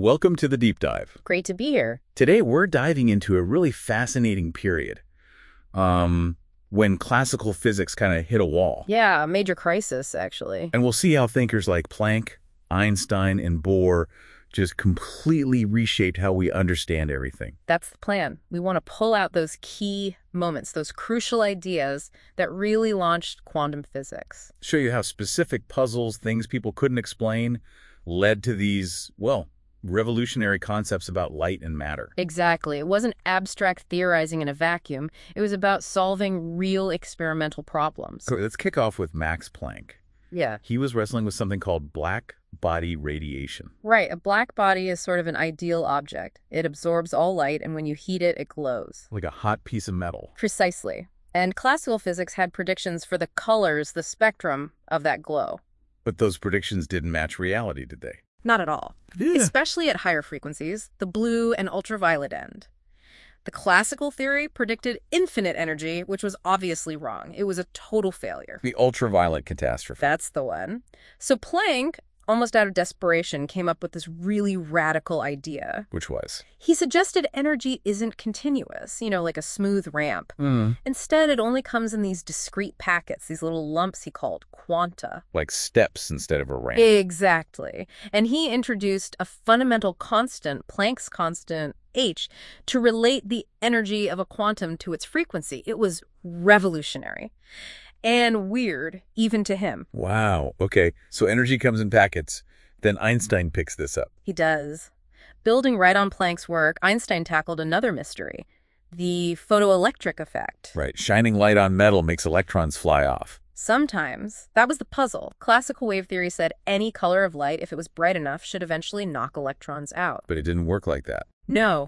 Welcome to the Deep Dive. Great to be here. Today we're diving into a really fascinating period when classical physics kind of hit a wall. Yeah, a major crisis, actually. And we'll see how thinkers like Planck, Einstein, and Bohr just completely reshaped how we understand everything. That's the plan. We want to pull out those key moments, those crucial ideas that really launched quantum physics. Show you how specific puzzles, things people couldn't explain, led to these, well, revolutionary concepts about light and matter. Exactly. It wasn't abstract theorizing in a vacuum. It was about solving real experimental problems. So let's kick off with Max Planck. Yeah. He was wrestling with something called black body radiation. Right. A black body is sort of an ideal object. It absorbs all light, and when you heat it, it glows. Like a hot piece of metal. Precisely. And classical physics had predictions for the colors, the spectrum of that glow. But those predictions didn't match reality, did they? Not at all. Especially at higher frequencies, the blue and ultraviolet end. The classical theory predicted infinite energy, which was obviously wrong. It was a total failure. The ultraviolet catastrophe. That's the one. So Planck, almost out of desperation, came up with this really radical idea. Which was? He suggested energy isn't continuous, like a smooth ramp. Instead, it only comes in these discrete packets, these little lumps he called quanta. Like steps instead of a ramp. Exactly. And he introduced a fundamental constant, Planck's constant h, to relate the energy of a quantum to its frequency. It was revolutionary. And weird, even to him. Wow. Okay. So energy comes in packets. Then Einstein picks this up. He does. Building right on Planck's work, Einstein tackled another mystery, the photoelectric effect. Right. Shining light on metal makes electrons fly off. Sometimes. That was the puzzle. Classical wave theory said any color of light, if it was bright enough, should eventually knock electrons out. But it didn't work like that. No.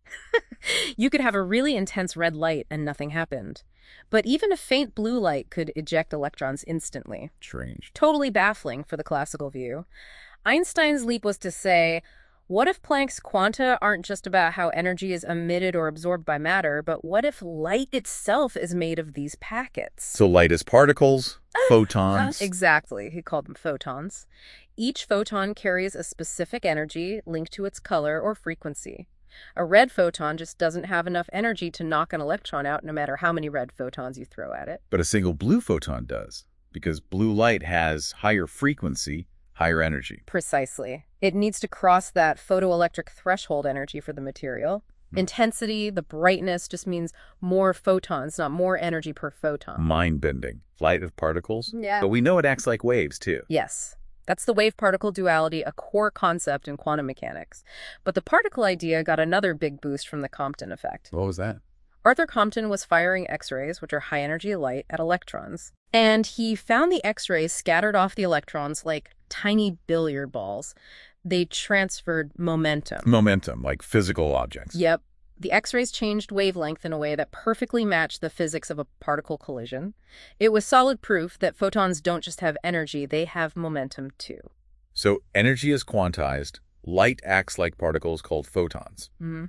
You could have a really intense red light and nothing happened. But even a faint blue light could eject electrons instantly. Strange. Totally baffling for the classical view. Einstein's leap was to say, what if Planck's quanta aren't just about how energy is emitted or absorbed by matter, but what if light itself is made of these packets? So light is particles, photons. Exactly. He called them photons. Each photon carries a specific energy linked to its color or frequency. A red photon just doesn't have enough energy to knock an electron out no matter how many red photons you throw at it. But a single blue photon does, because blue light has higher frequency, higher energy. Precisely. It needs to cross that photoelectric threshold energy for the material. Intensity, the brightness, just means more photons, not more energy per photon. Mind-bending. Flight of particles. Yeah. But we know it acts like waves, too. Yes. That's the wave-particle duality, a core concept in quantum mechanics. But the particle idea got another big boost from the Compton effect. What was that? Arthur Compton was firing X-rays, which are high-energy light, at electrons. And he found the X-rays scattered off the electrons like tiny billiard balls. They transferred momentum. Momentum, like physical objects. Yep. The X-rays changed wavelength in a way that perfectly matched the physics of a particle collision. It was solid proof that photons don't just have energy, they have momentum too. So energy is quantized, light acts like particles called photons.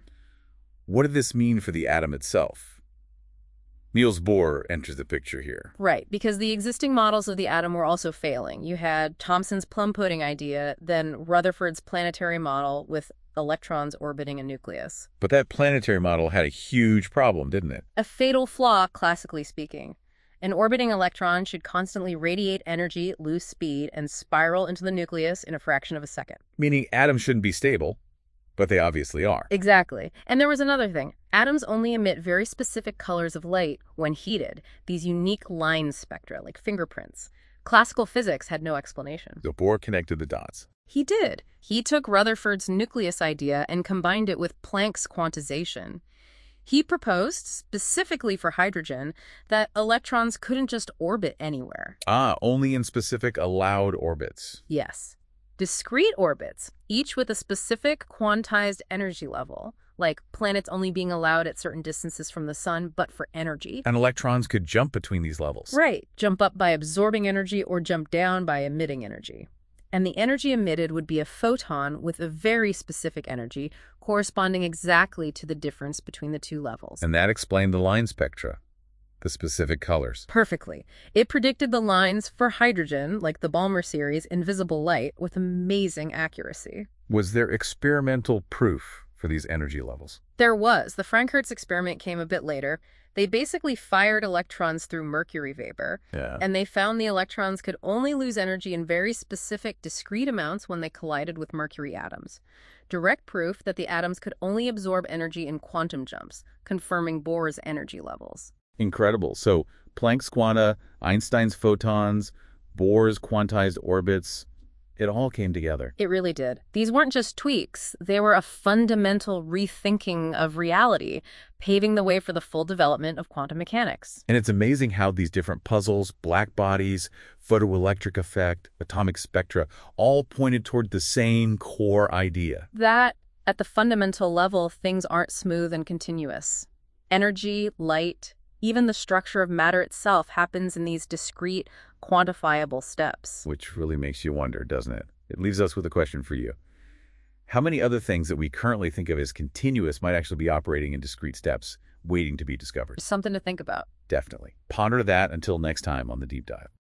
What did this mean for the atom itself? Niels Bohr enters the picture here. Right, because the existing models of the atom were also failing. You had Thomson's plum pudding idea, then Rutherford's planetary model with electrons orbiting a nucleus. But that planetary model had a huge problem, didn't it? A fatal flaw, classically speaking. An orbiting electron should constantly radiate energy at loose speed and spiral into the nucleus in a fraction of a second. Meaning atoms shouldn't be stable, but they obviously are. Exactly. And there was another thing. Atoms only emit very specific colors of light when heated, these unique line spectra, like fingerprints. Classical physics had no explanation. So Bohr connected the dots. He did. He took Rutherford's nucleus idea and combined it with Planck's quantization. He proposed, specifically for hydrogen, that electrons couldn't just orbit anywhere. Only in specific allowed orbits. Yes. Discrete orbits, each with a specific quantized energy level, like planets only being allowed at certain distances from the sun, but for energy. And electrons could jump between these levels. Right. Jump up by absorbing energy or jump down by emitting energy. And the energy emitted would be a photon with a very specific energy corresponding exactly to the difference between the two levels. And that explained the line spectra. the specific colors. Perfectly. It predicted the lines for hydrogen, like the Balmer series, invisible light, with amazing accuracy. Was there experimental proof for these energy levels? There was. The Frank-Hertz experiment came a bit later. They basically fired electrons through mercury vapor, Yeah. and they found the electrons could only lose energy in very specific, discrete amounts when they collided with mercury atoms. Direct proof that the atoms could only absorb energy in quantum jumps, confirming Bohr's energy levels. Incredible. So Planck's quanta, Einstein's photons, Bohr's quantized orbits, it all came together. It really did. These weren't just tweaks. They were a fundamental rethinking of reality, paving the way for the full development of quantum mechanics. And it's amazing how these different puzzles, black bodies, photoelectric effect, atomic spectra, all pointed toward the same core idea. That, at the fundamental level, things aren't smooth and continuous. Energy, light, even the structure of matter itself happens in these discrete, quantifiable steps. Which really makes you wonder, doesn't it? It leaves us with a question for you. How many other things that we currently think of as continuous might actually be operating in discrete steps, waiting to be discovered? Something to think about. Definitely. Ponder that until next time on The Deep Dive.